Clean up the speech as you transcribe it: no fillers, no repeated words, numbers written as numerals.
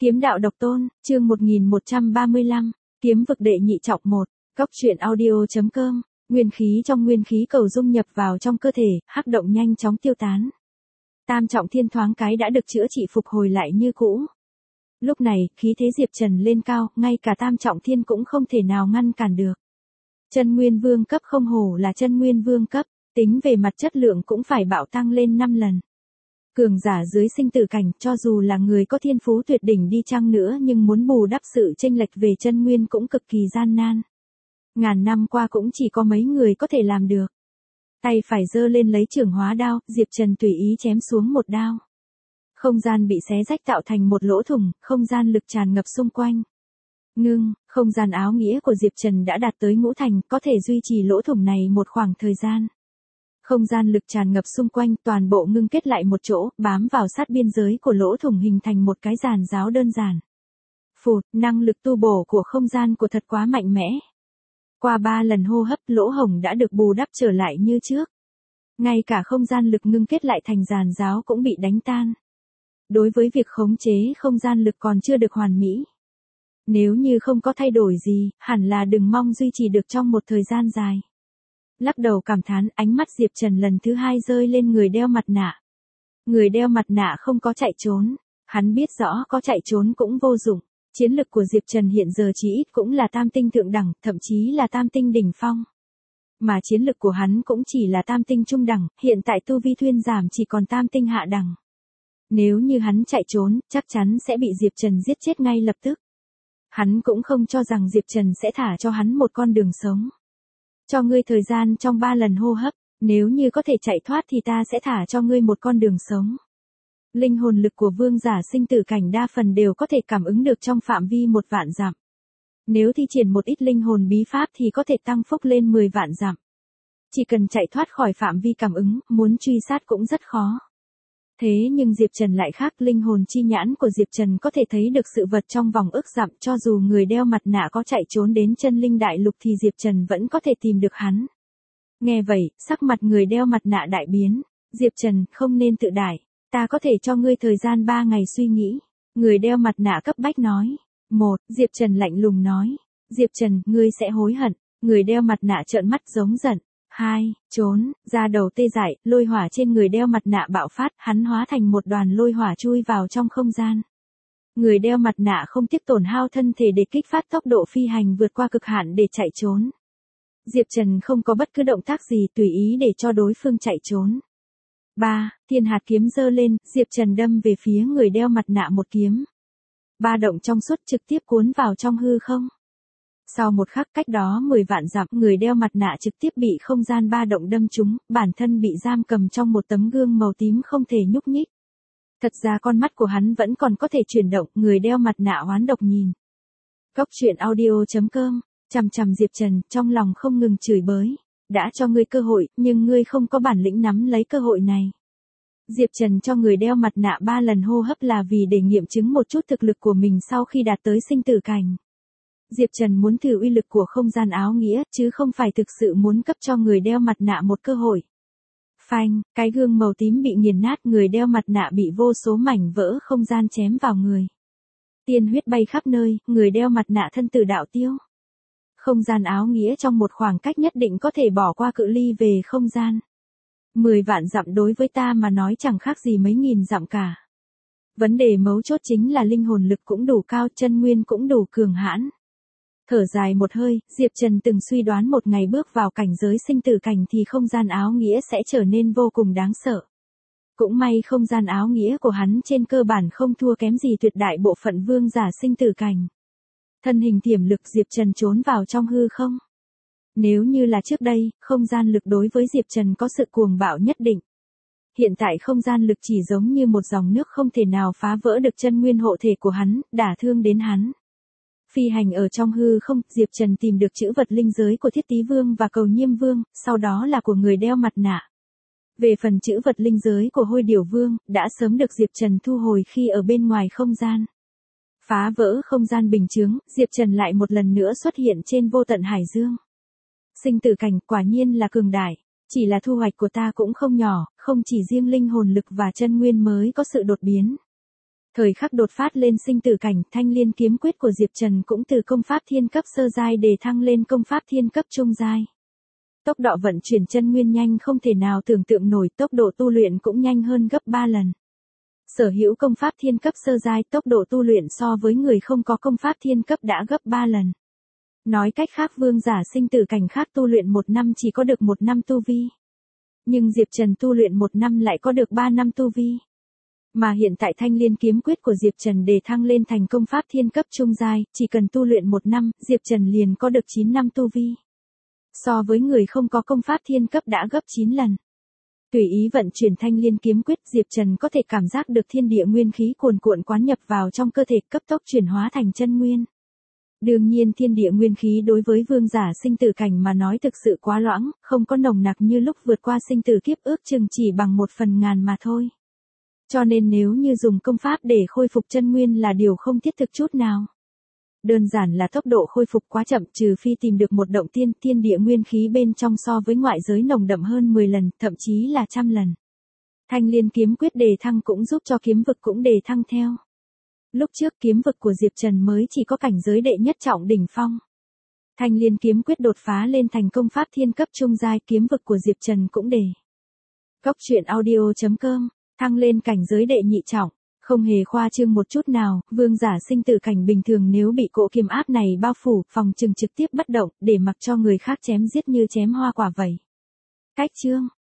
Kiếm đạo độc tôn, chương 1135, kiếm vực đệ nhị trọng 1, Cóc truyện audio.com, nguyên khí trong nguyên khí cầu dung nhập vào trong cơ thể, hắc động nhanh chóng tiêu tán. Tam trọng thiên thoáng cái đã được chữa trị phục hồi lại như cũ. Lúc này, khí thế Diệp Trần lên cao, ngay cả tam trọng thiên cũng không thể nào ngăn cản được. Chân nguyên vương cấp không hổ là chân nguyên vương cấp, tính về mặt chất lượng cũng phải bạo tăng lên 5 lần. Cường giả dưới sinh tử cảnh, cho dù là người có thiên phú tuyệt đỉnh đi chăng nữa nhưng muốn bù đắp sự chênh lệch về chân nguyên cũng cực kỳ gian nan. Ngàn năm qua cũng chỉ có mấy người có thể làm được. Tay phải giơ lên lấy chưởng hóa đao, Diệp Trần tùy ý chém xuống một đao. Không gian bị xé rách tạo thành một lỗ thủng, không gian lực tràn ngập xung quanh. Ngưng, không gian áo nghĩa của Diệp Trần đã đạt tới ngũ thành, có thể duy trì lỗ thủng này một khoảng thời gian. Không gian lực tràn ngập xung quanh, toàn bộ ngưng kết lại một chỗ, bám vào sát biên giới của lỗ thủng hình thành một cái giàn giáo đơn giản. Phụt, năng lực tu bổ của không gian của thật quá mạnh mẽ. Qua 3 lần hô hấp, lỗ hổng đã được bù đắp trở lại như trước. Ngay cả không gian lực ngưng kết lại thành giàn giáo cũng bị đánh tan. Đối với việc khống chế không gian lực còn chưa được hoàn mỹ. Nếu như không có thay đổi gì, hẳn là đừng mong duy trì được trong một thời gian dài. Lắc đầu cảm thán, ánh mắt Diệp Trần lần thứ 2 rơi lên người đeo mặt nạ. Người đeo mặt nạ không có chạy trốn, hắn biết rõ có chạy trốn cũng vô dụng. Chiến lực của Diệp Trần hiện giờ chỉ ít cũng là tam tinh thượng đẳng, thậm chí là tam tinh đỉnh phong. Mà chiến lực của hắn cũng chỉ là tam tinh trung đẳng, hiện tại tu vi thuyên giảm chỉ còn tam tinh hạ đẳng. Nếu như hắn chạy trốn, chắc chắn sẽ bị Diệp Trần giết chết ngay lập tức. Hắn cũng không cho rằng Diệp Trần sẽ thả cho hắn một con đường sống. Cho ngươi thời gian trong 3 lần hô hấp, nếu như có thể chạy thoát thì ta sẽ thả cho ngươi một con đường sống. Linh hồn lực của vương giả sinh tử cảnh đa phần đều có thể cảm ứng được trong phạm vi 1 vạn dặm. Nếu thi triển một ít linh hồn bí pháp thì có thể tăng phúc lên 10 vạn dặm. Chỉ cần chạy thoát khỏi phạm vi cảm ứng, muốn truy sát cũng rất khó. Thế nhưng Diệp Trần lại khác, linh hồn chi nhãn của Diệp Trần có thể thấy được sự vật trong vòng ức dặm, cho dù người đeo mặt nạ có chạy trốn đến chân linh đại lục thì Diệp Trần vẫn có thể tìm được hắn. Nghe vậy, sắc mặt người đeo mặt nạ đại biến. Diệp Trần, không nên tự đại, ta có thể cho ngươi thời gian 3 ngày suy nghĩ. Người đeo mặt nạ cấp bách nói. 1. Diệp Trần lạnh lùng nói. Diệp Trần, ngươi sẽ hối hận. Người đeo mặt nạ trợn mắt giống giận. 2. Trốn, da đầu tê dại, lôi hỏa trên người đeo mặt nạ bạo phát, hắn hóa thành một đoàn lôi hỏa chui vào trong không gian. Người đeo mặt nạ không tiếc tổn hao thân thể để kích phát tốc độ phi hành vượt qua cực hạn để chạy trốn. Diệp Trần không có bất cứ động tác gì, tùy ý để cho đối phương chạy trốn. 3. Thiên hạt kiếm giơ lên, Diệp Trần đâm về phía người đeo mặt nạ một kiếm. Ba động trong suốt trực tiếp cuốn vào trong hư không. Sau một khắc cách đó 10 vạn dặm, người đeo mặt nạ trực tiếp bị không gian ba động đâm trúng, bản thân bị giam cầm trong một tấm gương màu tím không thể nhúc nhích. Thật ra con mắt của hắn vẫn còn có thể chuyển động, người đeo mặt nạ oán độc nhìn. Cóc truyện audio.com, chằm chằm Diệp Trần, trong lòng không ngừng chửi bới. Đã cho ngươi cơ hội, nhưng ngươi không có bản lĩnh nắm lấy cơ hội này. Diệp Trần cho người đeo mặt nạ 3 lần hô hấp là vì để nghiệm chứng một chút thực lực của mình sau khi đạt tới sinh tử cảnh. Diệp Trần muốn thử uy lực của không gian áo nghĩa, chứ không phải thực sự muốn cấp cho người đeo mặt nạ một cơ hội. Phanh, cái gương màu tím bị nghiền nát, người đeo mặt nạ bị vô số mảnh vỡ không gian chém vào người. Tiên huyết bay khắp nơi, người đeo mặt nạ thân tử đạo tiêu. Không gian áo nghĩa trong một khoảng cách nhất định có thể bỏ qua cự ly về không gian. 10 vạn dặm đối với ta mà nói chẳng khác gì mấy nghìn dặm cả. Vấn đề mấu chốt chính là linh hồn lực cũng đủ cao, chân nguyên cũng đủ cường hãn. Thở dài một hơi, Diệp Trần từng suy đoán một ngày bước vào cảnh giới sinh tử cảnh thì không gian áo nghĩa sẽ trở nên vô cùng đáng sợ. Cũng may không gian áo nghĩa của hắn trên cơ bản không thua kém gì tuyệt đại bộ phận vương giả sinh tử cảnh. Thân hình tiềm lực, Diệp Trần trốn vào trong hư không. Nếu như là trước đây, không gian lực đối với Diệp Trần có sự cuồng bạo nhất định. Hiện tại không gian lực chỉ giống như một dòng nước không thể nào phá vỡ được chân nguyên hộ thể của hắn, đả thương đến hắn. Phi hành ở trong hư không, Diệp Trần tìm được chữ vật linh giới của Thiết Tý Vương và Cầu Nhiêm Vương, sau đó là của người đeo mặt nạ. Về phần chữ vật linh giới của Hôi Điểu Vương, đã sớm được Diệp Trần thu hồi khi ở bên ngoài không gian. Phá vỡ không gian bình chướng, Diệp Trần lại một lần nữa xuất hiện trên vô tận hải dương. Sinh tử cảnh quả nhiên là cường đại, chỉ là thu hoạch của ta cũng không nhỏ, không chỉ riêng linh hồn lực và chân nguyên mới có sự đột biến. Thời khắc đột phát lên sinh tử cảnh, Thanh Liên kiếm quyết của Diệp Trần cũng từ công pháp thiên cấp sơ giai đề thăng lên công pháp thiên cấp trung giai. Tốc độ vận chuyển chân nguyên nhanh không thể nào tưởng tượng nổi, tốc độ tu luyện cũng nhanh hơn gấp 3 lần. Sở hữu công pháp thiên cấp sơ giai, tốc độ tu luyện so với người không có công pháp thiên cấp đã gấp 3 lần. Nói cách khác, vương giả sinh tử cảnh khác tu luyện 1 năm chỉ có được 1 năm tu vi. Nhưng Diệp Trần tu luyện 1 năm lại có được 3 năm tu vi. Mà hiện tại Thanh Liên kiếm quyết của Diệp Trần đề thăng lên thành công pháp thiên cấp trung giai, chỉ cần tu luyện 1 năm, Diệp Trần liền có được 9 năm tu vi. So với người không có công pháp thiên cấp đã gấp 9 lần. Tùy ý vận chuyển Thanh Liên kiếm quyết, Diệp Trần có thể cảm giác được thiên địa nguyên khí cuồn cuộn quán nhập vào trong cơ thể, cấp tốc chuyển hóa thành chân nguyên. Đương nhiên thiên địa nguyên khí đối với vương giả sinh tử cảnh mà nói thực sự quá loãng, không có nồng nặc như lúc vượt qua sinh tử kiếp, ước chừng chỉ bằng 1/1000 mà thôi. Cho nên nếu như dùng công pháp để khôi phục chân nguyên là điều không thiết thực chút nào. Đơn giản là tốc độ khôi phục quá chậm, trừ phi tìm được một động tiên, thiên địa nguyên khí bên trong so với ngoại giới nồng đậm hơn 10 lần, thậm chí là 100 lần. Thanh Liên kiếm quyết đề thăng cũng giúp cho kiếm vực cũng đề thăng theo. Lúc trước kiếm vực của Diệp Trần mới chỉ có cảnh giới đệ nhất trọng đỉnh phong. Thanh Liên kiếm quyết đột phá lên thành công pháp thiên cấp trung giai, kiếm vực của Diệp Trần cũng đề. Cốc truyện audio.com, thăng lên cảnh giới đệ nhị trọng. Không hề khoa trương một chút nào, vương giả sinh tử cảnh bình thường nếu bị cỗ kiềm áp này bao phủ, phòng trừng trực tiếp bất động, để mặc cho người khác chém giết như chém hoa quả vậy. Cách chương